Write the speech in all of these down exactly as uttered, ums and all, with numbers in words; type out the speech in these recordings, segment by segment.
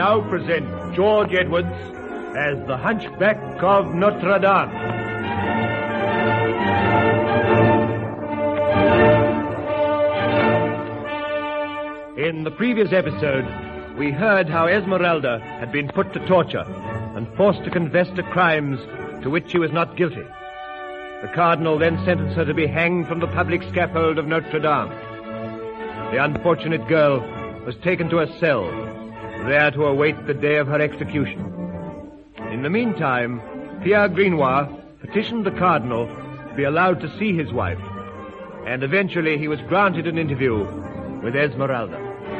now present George Edwards as the Hunchback of Notre Dame. In the previous episode, we heard how Esmeralda had been put to torture and forced to confess to crimes to which she was not guilty. The cardinal then sentenced her to be hanged from the public scaffold of Notre Dame. The unfortunate girl was taken to a cell, there to await the day of her execution. In the meantime, Pierre Grenoir petitioned the cardinal to be allowed to see his wife, and eventually he was granted an interview with Esmeralda.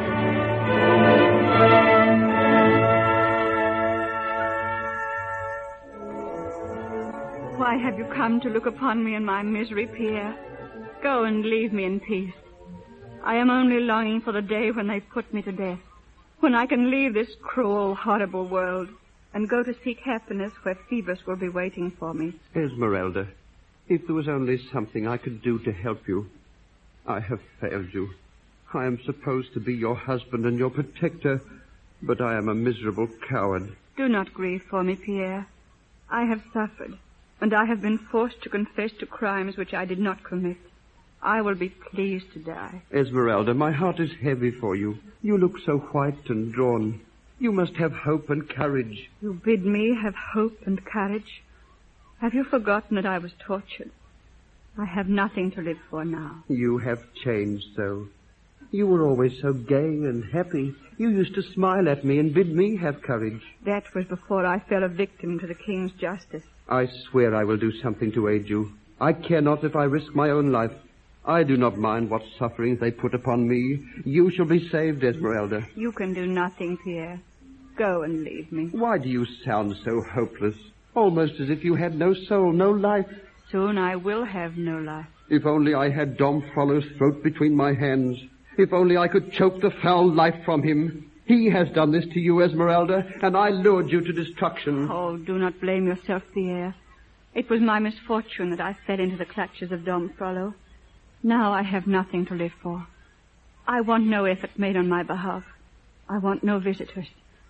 Why have you come to look upon me in my misery, Pierre? Go and leave me in peace. I am only longing for the day when they put me to death, when I can leave this cruel, horrible world and go to seek happiness where Phoebus will be waiting for me. Esmeralda, if there was only something I could do to help you. I have failed you. I am supposed to be your husband and your protector, but I am a miserable coward. Do not grieve for me, Pierre. I have suffered, and I have been forced to confess to crimes which I did not commit. I will be pleased to die. Esmeralda, my heart is heavy for you. You look so white and drawn. You must have hope and courage. You bid me have hope and courage? Have you forgotten that I was tortured? I have nothing to live for now. You have changed so. You were always so gay and happy. You used to smile at me and bid me have courage. That was before I fell a victim to the king's justice. I swear I will do something to aid you. I care not if I risk my own life. I do not mind what sufferings they put upon me. You shall be saved, Esmeralda. You can do nothing, Pierre. Go and leave me. Why do you sound so hopeless? Almost as if you had no soul, no life. Soon I will have no life. If only I had Dom Frollo's throat between my hands. If only I could choke the foul life from him. He has done this to you, Esmeralda, and I lured you to destruction. Oh, do not blame yourself, Pierre. It was my misfortune that I fell into the clutches of Dom Frollo. Now I have nothing to live for. I want no effort made on my behalf. I want no visitors.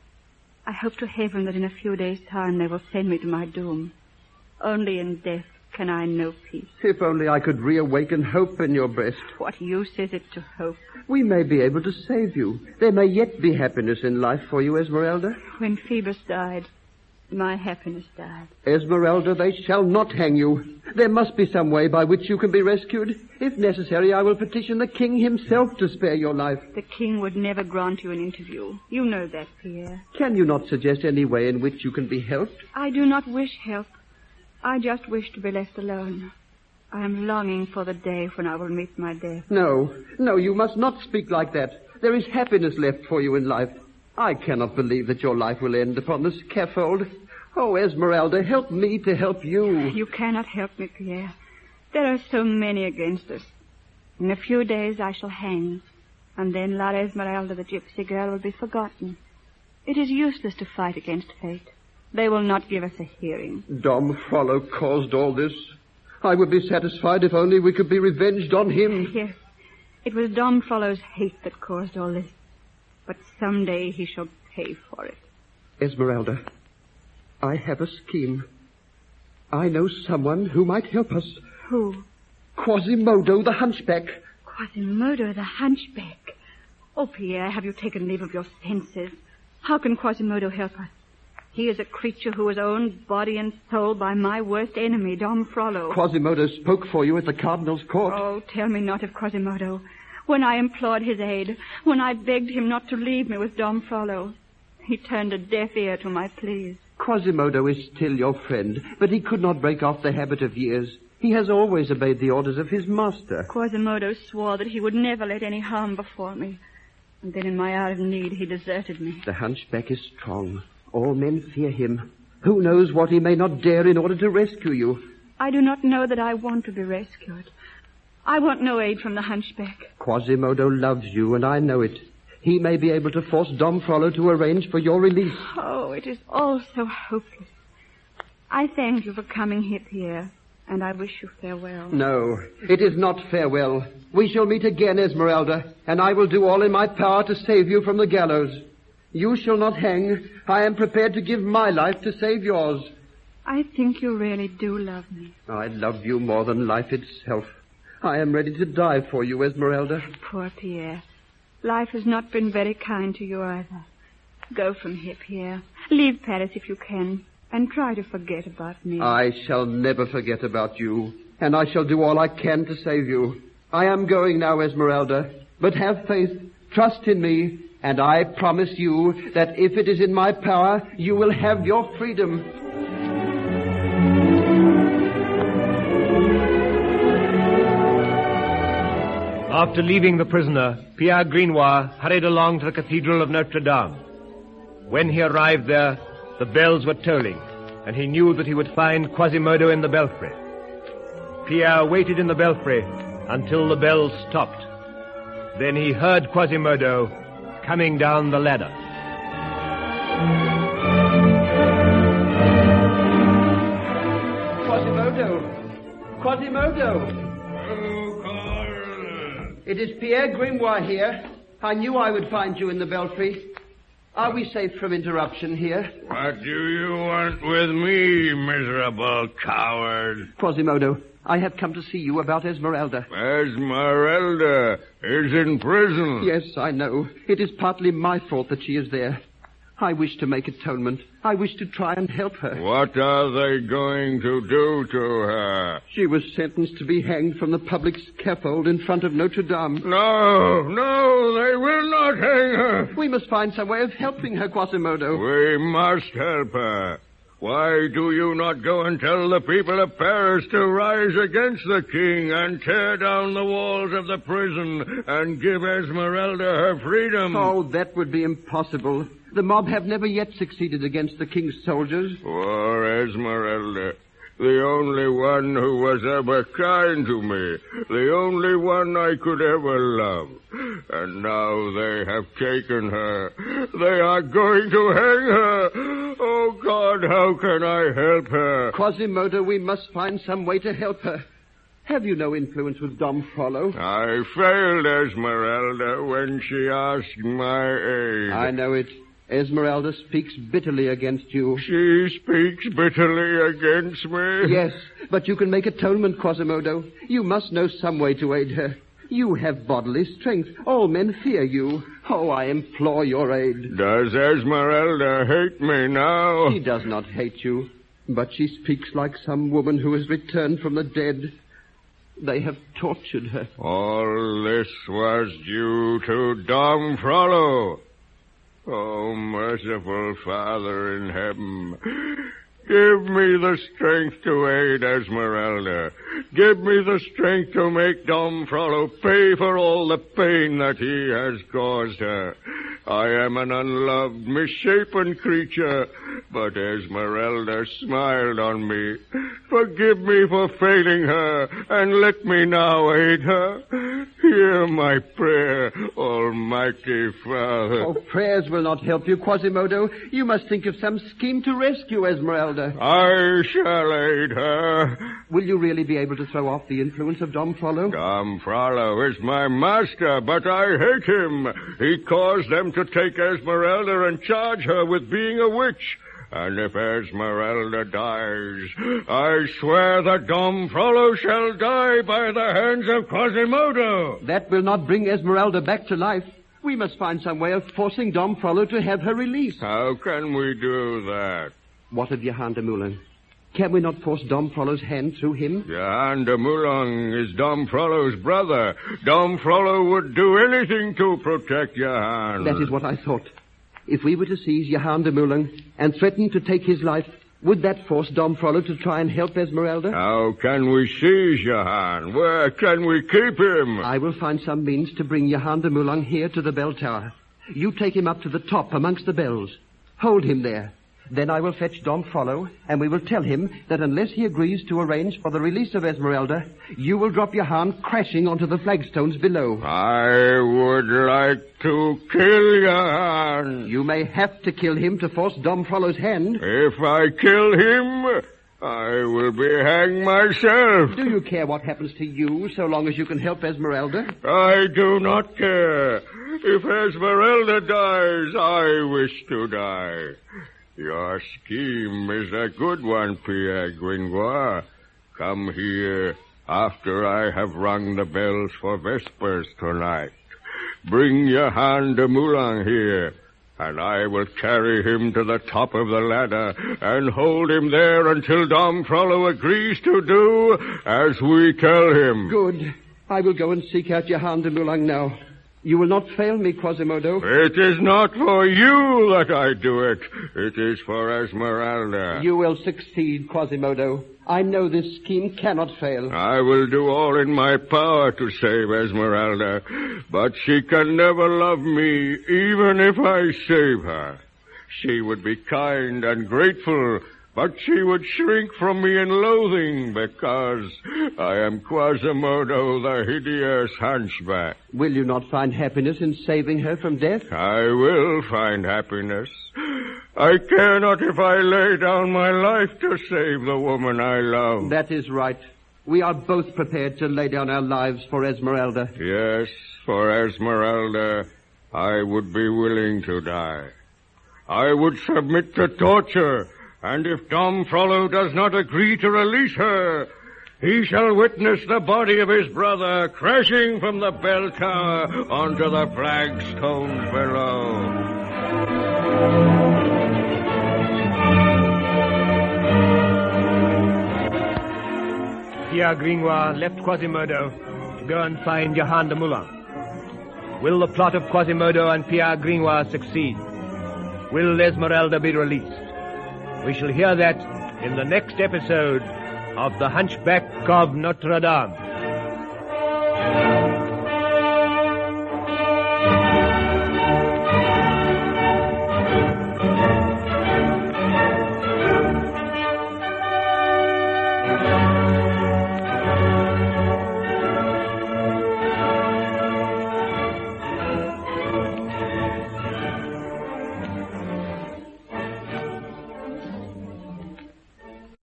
I hope to heaven that in a few days' time they will send me to my doom. Only in death can I know peace. If only I could reawaken hope in your breast. What use is it to hope? We may be able to save you. There may yet be happiness in life for you, Esmeralda. When Phoebus died, my happiness died. Esmeralda, they shall not hang you. There must be some way by which you can be rescued. If necessary, I will petition the king himself to spare your life. The king would never grant you an interview. You know that, Pierre. Can you not suggest any way in which you can be helped? I do not wish help. I just wish to be left alone. I am longing for the day when I will meet my death. No, no, you must not speak like that. There is happiness left for you in life. I cannot believe that your life will end upon the scaffold. Oh, Esmeralda, help me to help you. You cannot help me, Pierre. There are so many against us. In a few days I shall hang, and then La Esmeralda, the gypsy girl, will be forgotten. It is useless to fight against fate. They will not give us a hearing. Dom Frollo caused all this. I would be satisfied if only we could be revenged on him. Yes, it was Dom Frollo's hate that caused all this. But someday he shall pay for it. Esmeralda, I have a scheme. I know someone who might help us. Who? Quasimodo, the hunchback. Quasimodo, the hunchback. Oh, Pierre, have you taken leave of your senses? How can Quasimodo help us? He is a creature who is owned body and soul by my worst enemy, Dom Frollo. Quasimodo spoke for you at the cardinal's court. Oh, tell me not of Quasimodo. When I implored his aid, when I begged him not to leave me with Dom Frollo, he turned a deaf ear to my pleas. Quasimodo is still your friend, but he could not break off the habit of years. He has always obeyed the orders of his master. Quasimodo swore that he would never let any harm befall me. And then in my hour of need, he deserted me. The hunchback is strong. All men fear him. Who knows what he may not dare in order to rescue you? I do not know that I want to be rescued. I want no aid from the hunchback. Quasimodo loves you, and I know it. He may be able to force Dom Frollo to arrange for your release. Oh, it is all so hopeless. I thank you for coming here, Pierre, and I wish you farewell. No, it is not farewell. We shall meet again, Esmeralda, and I will do all in my power to save you from the gallows. You shall not hang. I am prepared to give my life to save yours. I think you really do love me. I love you more than life itself. I am ready to die for you, Esmeralda. Poor Pierre. Life has not been very kind to you either. Go from here, Pierre. Leave Paris if you can, and try to forget about me. I shall never forget about you, and I shall do all I can to save you. I am going now, Esmeralda, but have faith, trust in me, and I promise you that if it is in my power, you will have your freedom. After leaving the prisoner, Pierre Grenoir hurried along to the Cathedral of Notre Dame. When he arrived there, the bells were tolling, and he knew that he would find Quasimodo in the belfry. Pierre waited in the belfry until the bells stopped. Then he heard Quasimodo coming down the ladder. Quasimodo! Quasimodo! It is Pierre Grenoir here. I knew I would find you in the belfry. Are we safe from interruption here? What do you want with me, miserable coward? Quasimodo, I have come to see you about Esmeralda. Esmeralda is in prison. Yes, I know. It is partly my fault that she is there. I wish to make atonement. I wish to try and help her. What are they going to do to her? She was sentenced to be hanged from the public scaffold in front of Notre Dame. No, no, they will not hang her. We must find some way of helping her, Quasimodo. We must help her. Why do you not go and tell the people of Paris to rise against the king and tear down the walls of the prison and give Esmeralda her freedom? Oh, that would be impossible. The mob have never yet succeeded against the king's soldiers. Poor Esmeralda, the only one who was ever kind to me, the only one I could ever love. And now they have taken her. They are going to hang her. Oh, God, how can I help her? Quasimodo, we must find some way to help her. Have you no influence with Dom Frollo? I failed Esmeralda when she asked my aid. I know it. Esmeralda speaks bitterly against you. She speaks bitterly against me? Yes, but you can make atonement, Quasimodo. You must know some way to aid her. You have bodily strength. All men fear you. Oh, I implore your aid. Does Esmeralda hate me now? She does not hate you, but she speaks like some woman who has returned from the dead. They have tortured her. All this was due to Dom Frollo. Oh, merciful Father in heaven, give me the strength to aid Esmeralda. Give me the strength to make Dom Frollo pay for all the pain that he has caused her. I am an unloved, misshapen creature, but Esmeralda smiled on me. Forgive me for failing her, and let me now aid her. Hear my prayer, Almighty Father. Oh, prayers will not help you, Quasimodo. You must think of some scheme to rescue Esmeralda. I shall aid her. Will you really be able to throw off the influence of Dom Frollo? Dom Frollo is my master, but I hate him. He caused them to take Esmeralda and charge her with being a witch. And if Esmeralda dies, I swear that Dom Frollo shall die by the hands of Quasimodo. That will not bring Esmeralda back to life. We must find some way of forcing Dom Frollo to have her released. How can we do that? What of Jehan de Moulin? Can we not force Dom Frollo's hand through him? Jehan de Moulin is Dom Frollo's brother. Dom Frollo would do anything to protect Jehan. That is what I thought. If we were to seize Jehan de Moulin and threaten to take his life, would that force Dom Frollo to try and help Esmeralda? How can we seize Jehan? Where can we keep him? I will find some means to bring Jehan de Moulin here to the bell tower. You take him up to the top amongst the bells. Hold him there. Then I will fetch Dom Frollo, and we will tell him that unless he agrees to arrange for the release of Esmeralda, you will drop Jehan crashing onto the flagstones below. I would like to kill Jehan. You may have to kill him to force Dom Frollo's hand. If I kill him, I will be hanged myself. Do you care what happens to you so long as you can help Esmeralda? I do not care. If Esmeralda dies, I wish to die. Your scheme is a good one, Pierre Gringoire. Come here after I have rung the bells for vespers tonight. Bring Johann de Moulin here, and I will carry him to the top of the ladder and hold him there until Dom Frollo agrees to do as we tell him. Good. I will go and seek out Johann de Moulin now. You will not fail me, Quasimodo. It is not for you that I do it. It is for Esmeralda. You will succeed, Quasimodo. I know this scheme cannot fail. I will do all in my power to save Esmeralda, but she can never love me, even if I save her. She would be kind and grateful, but she would shrink from me in loathing because I am Quasimodo, the hideous hunchback. Will you not find happiness in saving her from death? I will find happiness. I care not if I lay down my life to save the woman I love. That is right. We are both prepared to lay down our lives for Esmeralda. Yes, for Esmeralda, I would be willing to die. I would submit to torture, and if Dom Frollo does not agree to release her, he shall witness the body of his brother crashing from the bell tower onto the flagstones below. Pierre Gringoire left Quasimodo to go and find Johann de Moulin. Will the plot of Quasimodo and Pierre Gringoire succeed? Will Esmeralda be released? We shall hear that in the next episode of The Hunchback of Notre Dame.